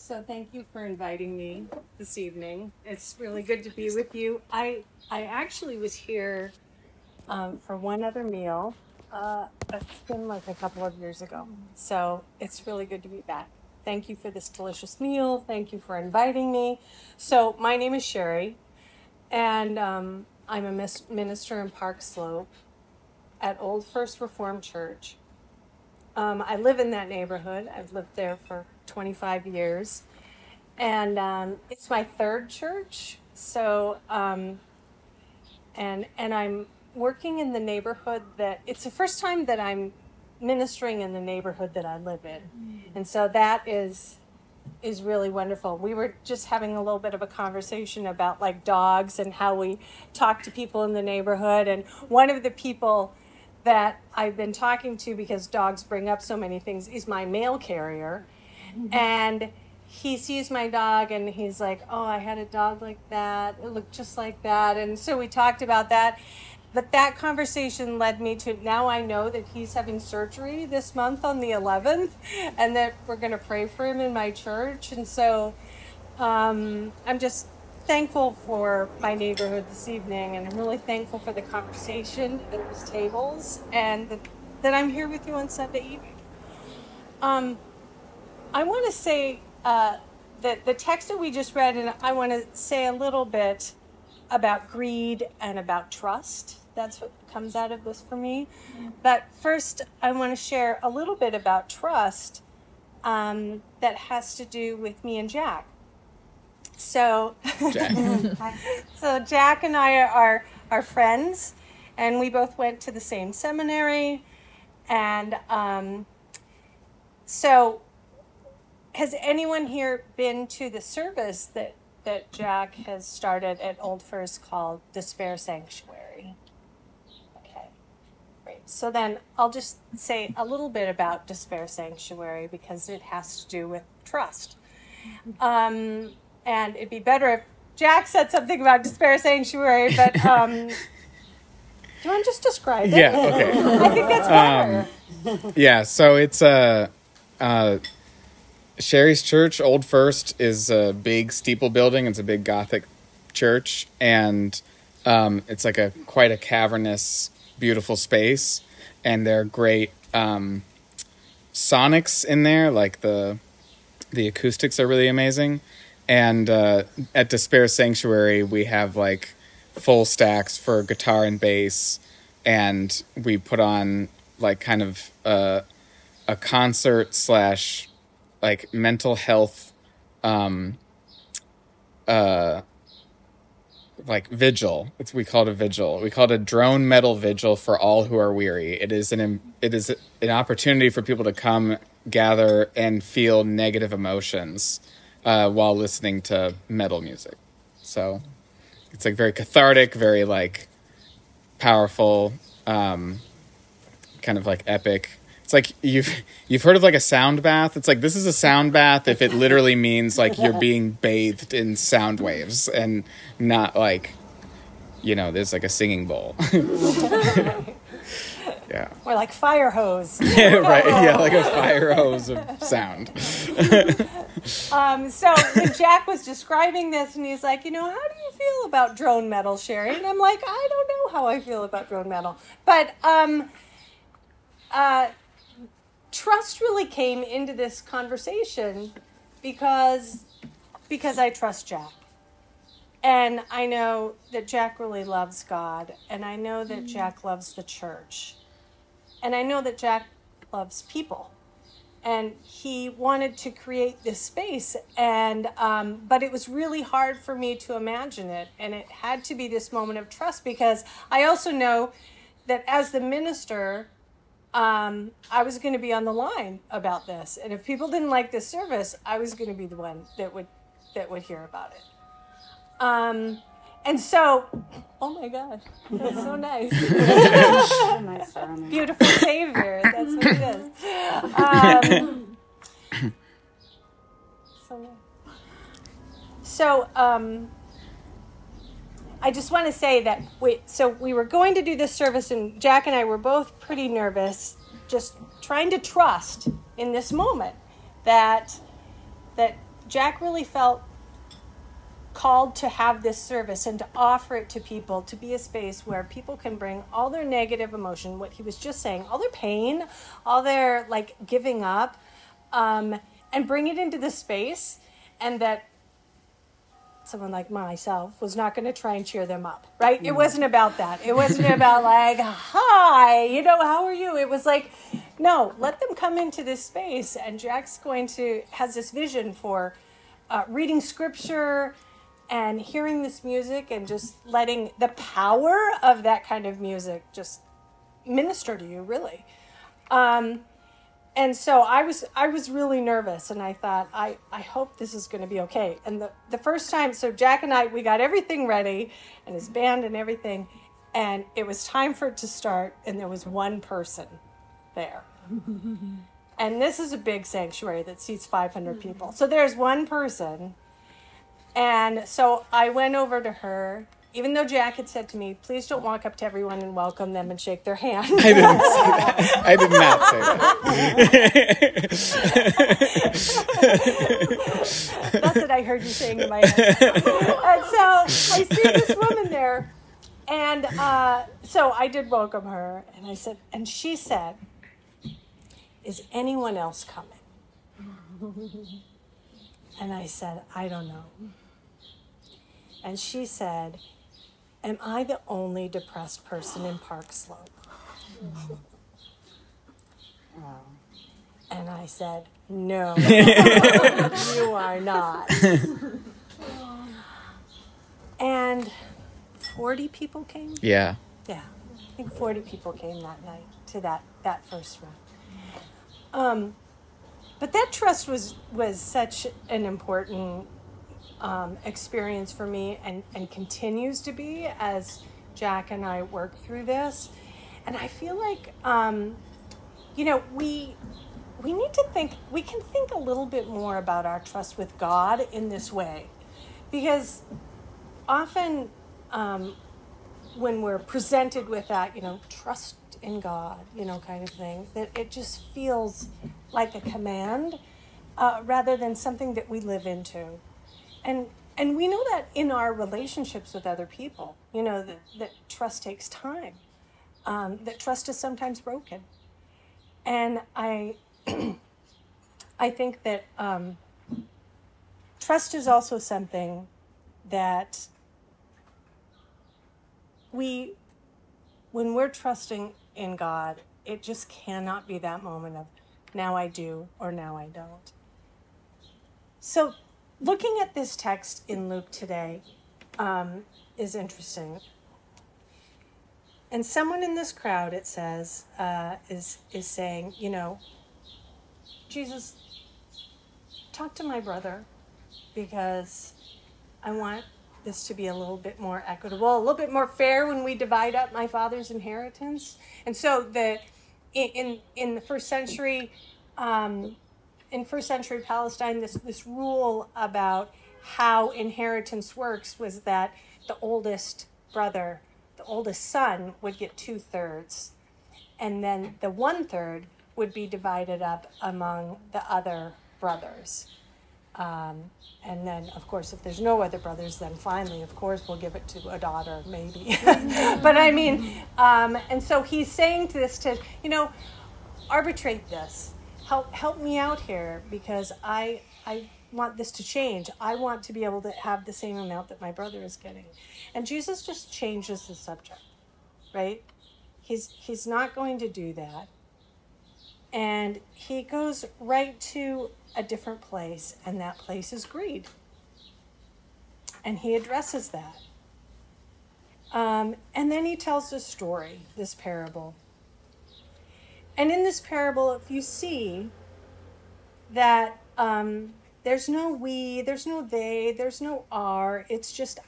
So thank you for inviting me this evening. It's really good to be with you. I actually was here for one other meal. It's been like a couple of years ago. So it's really good to be back. Thank you for this delicious meal. Thank you for inviting me. So my name is Sherry, and I'm a minister in Park Slope at Old First Reformed Church. I live in that neighborhood. I've lived there for 25 years. And it's my third church. So, and I'm working in the neighborhood it's the first time that I'm ministering in the neighborhood that I live in. And so that is really wonderful. We were just having a little bit of a conversation about like dogs and how we talk to people in the neighborhood. And one of the people that I've been talking to, because dogs bring up so many things, is my mail carrier. And he sees my dog and he's like, oh, I had a dog like that. It looked just like that. And so we talked about that. But that conversation led me to, now I know that he's having surgery this month on the 11th, and that we're going to pray for him in my church. And so I'm just thankful for my neighborhood this evening, and I'm really thankful for the conversation at these tables, and that I'm here with you on Sunday evening. I want to say that the text that we just read, and I want to say a little bit about greed and about trust. That's what comes out of this for me. But first, I want to share a little bit about trust that has to do with me and Jack. So Jack and I are friends, and we both went to the same seminary. And so has anyone here been to the service that Jack has started at Old First called Despair Sanctuary? Okay, great. So then I'll just say a little bit about Despair Sanctuary because it has to do with trust. And it'd be better if Jack said something about Despair Sanctuary, but do you want to just describe it? Yeah, okay. I think that's better. Yeah, so it's Sherry's church, Old First, is a big steeple building. It's a big Gothic church, and it's like quite a cavernous, beautiful space. And there are great sonics in there, like the acoustics are really amazing. And at Despair Sanctuary, we have like full stacks for guitar and bass, and we put on like kind of a concert / like mental health like vigil. We call it a vigil. We call it a drone metal vigil for all who are weary. It is an opportunity for people to come gather and feel negative emotions while listening to metal music. So it's like very cathartic, very like powerful, kind of like epic. It's like you've heard of like a sound bath. It's like this is a sound bath if it literally means like you're being bathed in sound waves and not like, there's like a singing bowl. Yeah. Or like fire hose. Yeah, right. Yeah, like a fire hose of sound. So when Jack was describing this, and he's like, how do you feel about drone metal, Sherry? And I'm like, I don't know how I feel about drone metal. But trust really came into this conversation because I trust Jack. And I know that Jack really loves God. And I know that Jack loves the church. And I know that Jack loves people. And he wanted to create this space. And but it was really hard for me to imagine it. And it had to be this moment of trust, because I also know that as the minister, I was going to be on the line about this. And if people didn't like this service, I was going to be the one that would hear about it. And so, oh my gosh, that's so nice. Beautiful Savior, that's what it is. So I just want to say that we were going to do this service, and Jack and I were both pretty nervous, just trying to trust in this moment that Jack really felt called to have this service and to offer it to people, to be a space where people can bring all their negative emotion, what he was just saying, all their pain, all their like giving up, and bring it into the space, and that someone like myself was not going to try and cheer them up, right? It wasn't about that. It wasn't about like, hi, how are you? It was like, no, let them come into this space. And Jack's has this vision for reading scripture and hearing this music and just letting the power of that kind of music just minister to you, really. And so I was really nervous, and I thought, I hope this is going to be okay. And the first time, so Jack and I, we got everything ready, and his band and everything, and it was time for it to start, and there was one person there. And this is a big sanctuary that seats 500 people. So there's one person, and so I went over to her, even though Jack had said to me, please don't walk up to everyone and welcome them and shake their hand. I didn't say that. I did not say that. That's what I heard you saying in my head. And so I see this woman there. And so I did welcome her. And she said, is anyone else coming? And I said, I don't know. And she said, am I the only depressed person in Park Slope? And I said, no, you are not. And 40 people came? Yeah. Yeah, I think 40 people came that night to that first run. But that trust was such an important experience for me and continues to be as Jack and I work through this. And I feel like, we need to we can think a little bit more about our trust with God in this way. Because often when we're presented with that, trust in God, kind of thing, that it just feels like a command rather than something that we live into. And we know that in our relationships with other people, that trust takes time, that trust is sometimes broken. And I think that trust is also something that when we're trusting in God, it just cannot be that moment of now I do or now I don't. So looking at this text in Luke today is interesting. And someone in this crowd, it says, is saying, Jesus, talk to my brother because I want this to be a little bit more equitable, a little bit more fair when we divide up my father's inheritance. And so in the first century, in first century Palestine, this rule about how inheritance works was that the oldest brother, the oldest son, would get 2/3, and then the 1/3 would be divided up among the other brothers. And then, of course, if there's no other brothers, then finally, of course, we'll give it to a daughter, maybe. But I mean, and so he's saying to this to, arbitrate this. Help me out here because I want this to change. I want to be able to have the same amount that my brother is getting. And Jesus just changes the subject, right? He's not going to do that. And he goes right to a different place, and that place is greed. And he addresses that. And then he tells the story, this parable. And in this parable, if you see that there's no we, there's no they, there's no our, it's just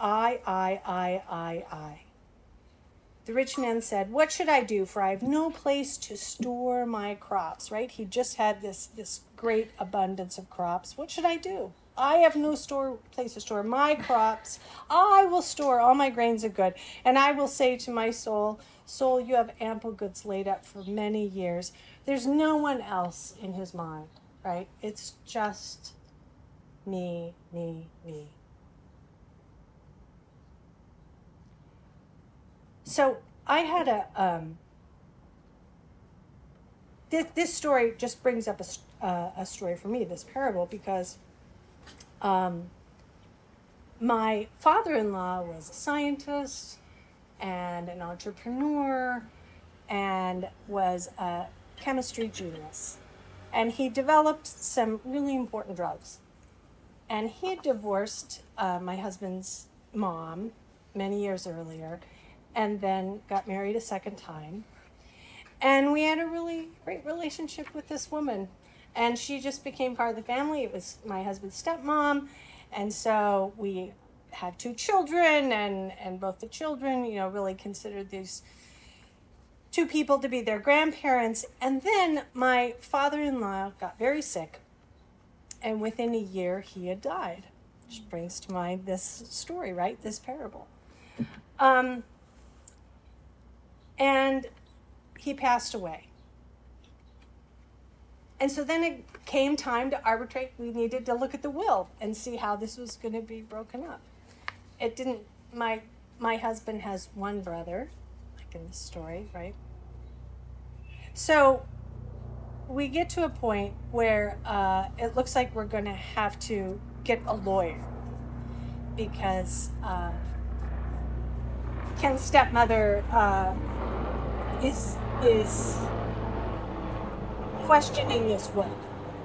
I. The rich man said, what should I do? For I have no place to store my crops, right? He just had this great abundance of crops. What should I do? I have no place to store my crops. I will store all my grains of good. And I will say to my soul, soul, you have ample goods laid up for many years. There's no one else in his mind, right? It's just me, me, me. So I had this story just brings up a story for me, this parable, because my father-in-law was a scientist and an entrepreneur and was a chemistry genius. And he developed some really important drugs. And he had divorced my husband's mom many years earlier and then got married a second time. And we had a really great relationship with this woman. And she just became part of the family. It was my husband's stepmom. And so we had 2 children, and both the children, really considered these 2 people to be their grandparents. And then my father-in-law got very sick. And within a year, he had died. Which brings to mind this story, right? This parable. And he passed away. And so then it came time to arbitrate. We needed to look at the will and see how this was going to be broken up. It didn't, my husband has 1 brother, like in this story, right? So we get to a point where it looks like we're going to have to get a lawyer because Ken's stepmother is questioning this will.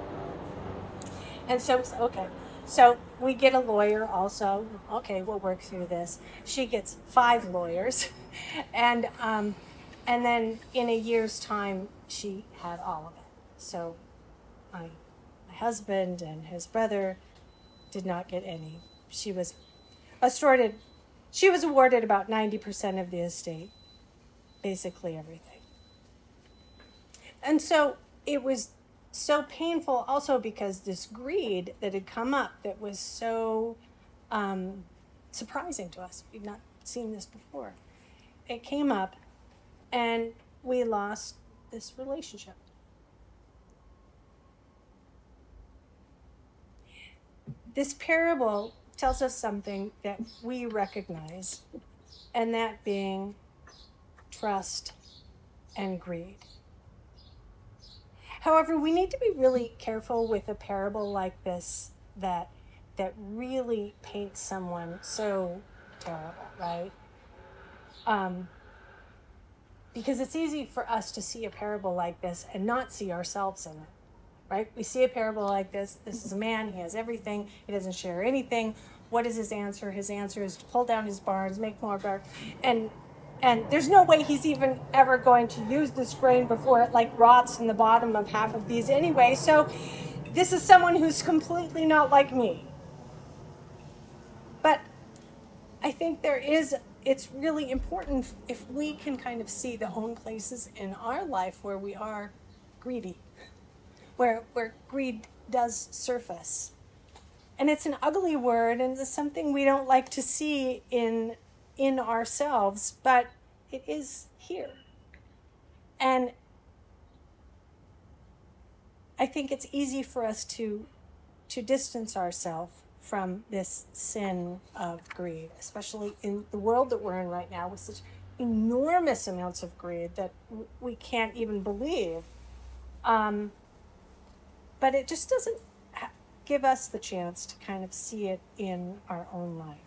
And so, okay. So we get a lawyer also. Okay, we'll work through this. She gets 5 lawyers. And then in a year's time, she had all of it. So my husband and his brother did not get any. She was awarded about 90% of the estate, basically everything. And so it was so painful also because this greed that had come up that was so surprising to us. We'd not seen this before. It came up and we lost this relationship. This parable tells us something that we recognize, and that being trust and greed. However, we need to be really careful with a parable like this that really paints someone so terrible, right? Because it's easy for us to see a parable like this and not see ourselves in it, right? We see a parable like this. This is a man. He has everything. He doesn't share anything. What is his answer? His answer is to pull down his barns, make more barns, and there's no way he's even ever going to use this grain before it rots in the bottom of half of these anyway. So this is someone who's completely not like me. But I think it's really important if we can kind of see the own places in our life where we are greedy, where greed does surface. And it's an ugly word, and it's something we don't like to see in ourselves, but it is here. And I think it's easy for us to distance ourselves from this sin of greed, especially in the world that we're in right now with such enormous amounts of greed that we can't even believe. But it just doesn't give us the chance to kind of see it in our own life.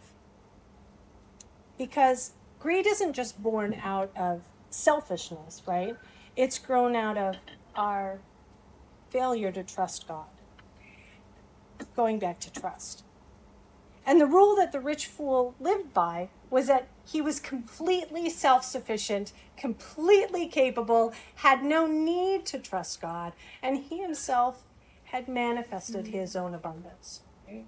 Because greed isn't just born out of selfishness, right? It's grown out of our failure to trust God. Going back to trust. And the rule that the rich fool lived by was that he was completely self-sufficient, completely capable, had no need to trust God, and he himself had manifested his own abundance. Right?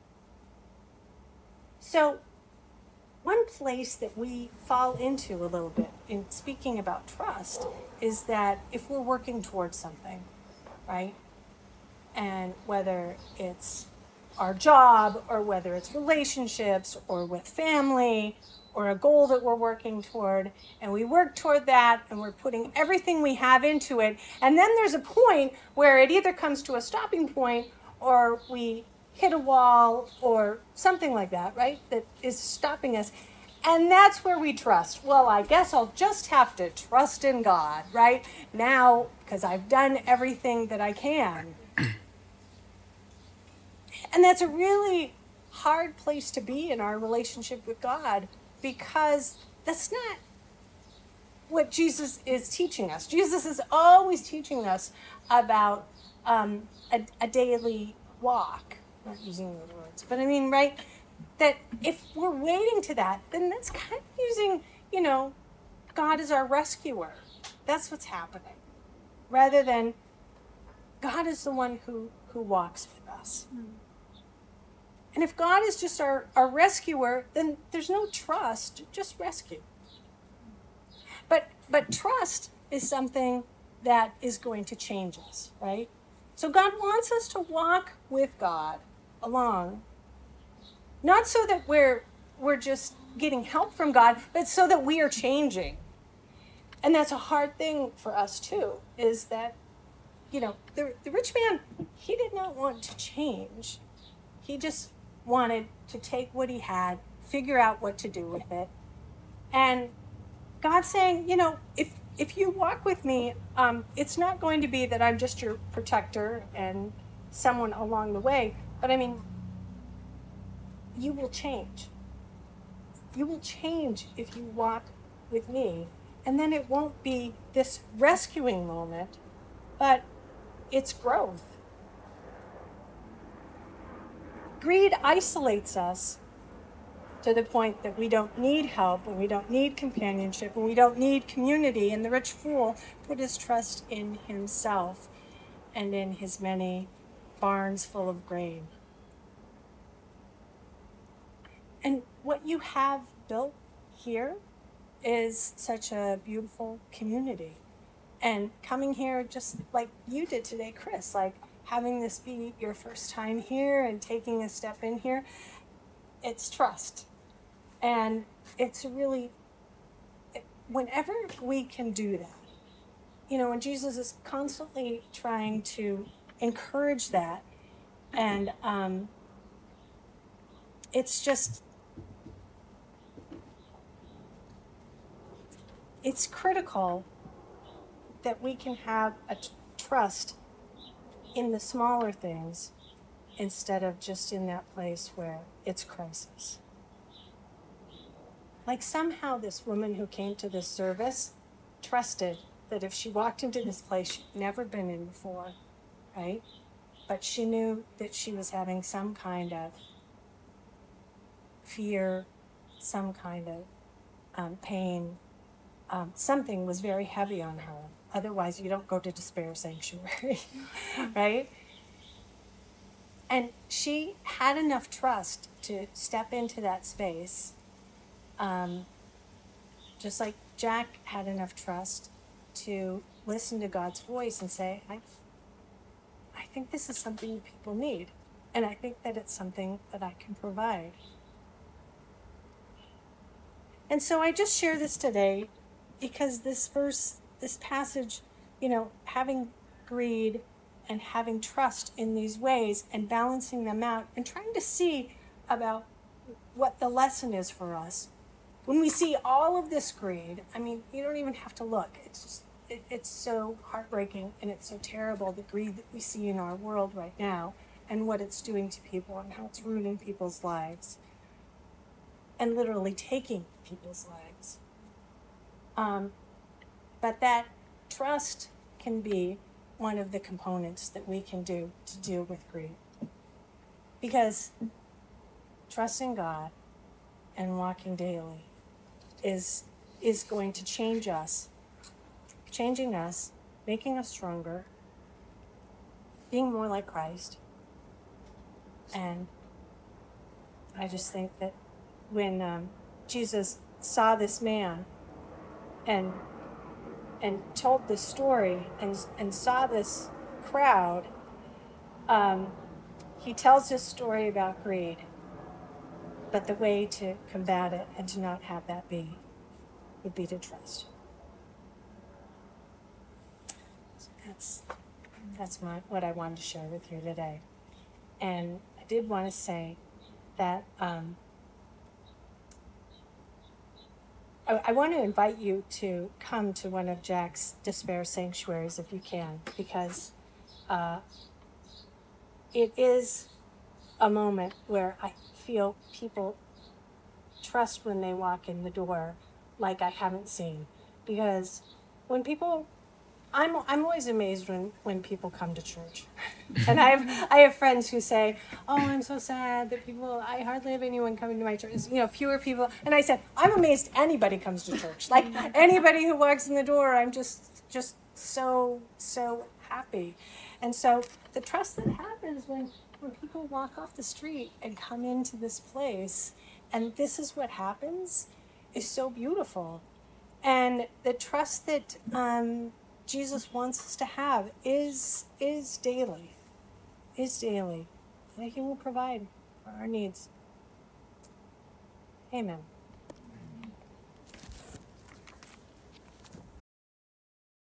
So, one place that we fall into a little bit in speaking about trust is that if we're working towards something, right? And whether it's our job or whether it's relationships or with family or a goal that we're working toward, and we work toward that and we're putting everything we have into it, and then there's a point where it either comes to a stopping point or we hit a wall or something like that, right? That is stopping us. And that's where we trust. Well, I guess I'll just have to trust in God, right? Now, because I've done everything that I can. And that's a really hard place to be in our relationship with God, because that's not what Jesus is teaching us. Jesus is always teaching us about a daily walk. I'm not using those words, but I mean, right? That if we're waiting to that, then that's kind of using, God as our rescuer. That's what's happening. Rather than God is the one who walks with us. And if God is just our rescuer, then there's no trust, just rescue. But trust is something that is going to change us, right? So God wants us to walk with God along, not so that we're just getting help from God, but so that we are changing. And that's a hard thing for us too, is that, the rich man, he did not want to change. He just wanted to take what he had, figure out what to do with it. And God's saying, if you walk with me, it's not going to be that I'm just your protector and someone along the way, but I mean, you will change. You will change if you walk with me. And then it won't be this rescuing moment, but it's growth. Greed isolates us to the point that we don't need help, and we don't need companionship, and we don't need community. And the rich fool put his trust in himself and in his many barns full of grain. And what you have built here is such a beautiful community. And coming here just like you did today, Chris, like having this be your first time here and taking a step in here, it's trust. And it's really, whenever we can do that, and Jesus is constantly trying to encourage that. And it's critical that we can have a trust in the smaller things instead of just in that place where it's crisis. Like somehow this woman who came to this service trusted that if she walked into this place she'd never been in before, right? But she knew that she was having some kind of fear, some kind of pain. Something was very heavy on her. Otherwise, you don't go to Despair Sanctuary, right? And she had enough trust to step into that space, just like Jack had enough trust to listen to God's voice and say, I think this is something people need, and I think that it's something that I can provide. And so I just share this today because this passage, having greed and having trust in these ways and balancing them out and trying to see about what the lesson is for us. When we see all of this greed, I mean, you don't even have to look. It's just, it's so heartbreaking and it's so terrible, the greed that we see in our world right now and what it's doing to people and how it's ruining people's lives and literally taking people's lives. But that trust can be one of the components that we can do to deal with greed. Because trusting God and walking daily is going to change us, changing us, making us stronger, being more like Christ. And I just think that when Jesus saw this man and told this story and saw this crowd, he tells this story about greed, but the way to combat it and to not have that be would be to trust. So that's what I wanted to share with you today. And did want to say that I want to invite you to come to one of Jack's despair sanctuaries if you can, because it is a moment where I feel people trust when they walk in the door like I haven't seen. Because when people, I'm always amazed when people come to church. And I have friends who say, "Oh, I'm so sad that I hardly have anyone coming to my church. Fewer people." And I said, "I'm amazed anybody comes to church. Like anybody who walks in the door, I'm just so happy." And so the trust that happens when people walk off the street and come into this place, and this is what happens, is so beautiful. And the trust that Jesus wants us to have is daily, that he will provide for our needs. Amen.